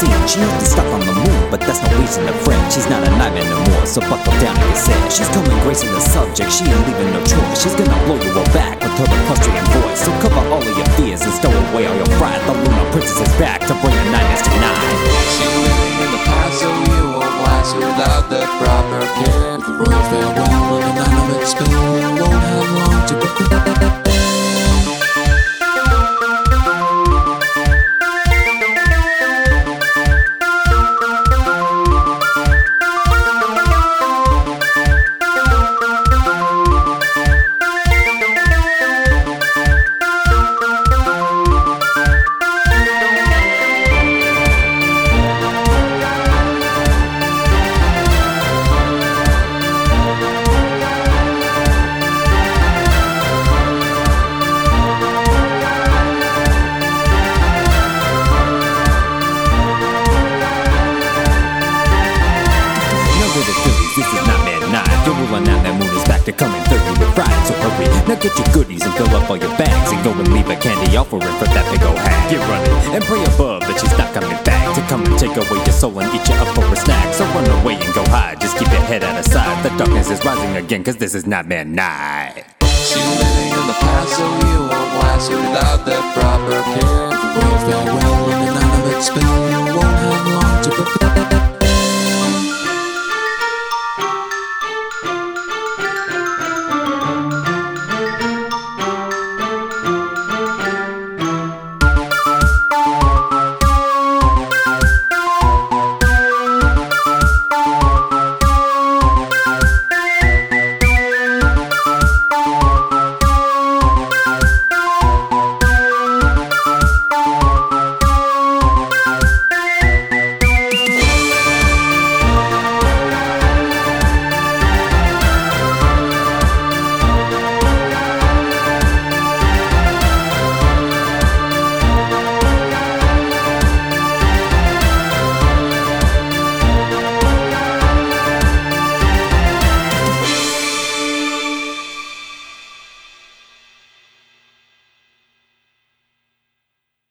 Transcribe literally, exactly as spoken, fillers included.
scene. She used to stop on the moon, but that's no reason to fret. She's not a nightmare no more, so buckle down and get set. She's coming gracing the subject, she ain't leaving no choice. She's gonna blow you all back with her equestrian voice. So cover all of your fears and stow away all your pride. The Lunar Princess is back to bring the nightmares tonight. She's living in the past, so you won't last without the proper care. The royal farewell and the night of its spell, you won't have long to prepare. This is not midnight. You're ruling out that moon is back to come and fill you with pride. So hurry, now get your goodies and fill up all your bags, and go and leave a candy offering for that big old hag. Get running and pray above that she's not coming back to come and take away your soul and eat you up for a snack. So run away and go hide, just keep your head out of sight. The darkness is rising again, cause this is not midnight. She's living in the past, so you won't last without the proper care. The royal farewell and the night of its spell, you won't have long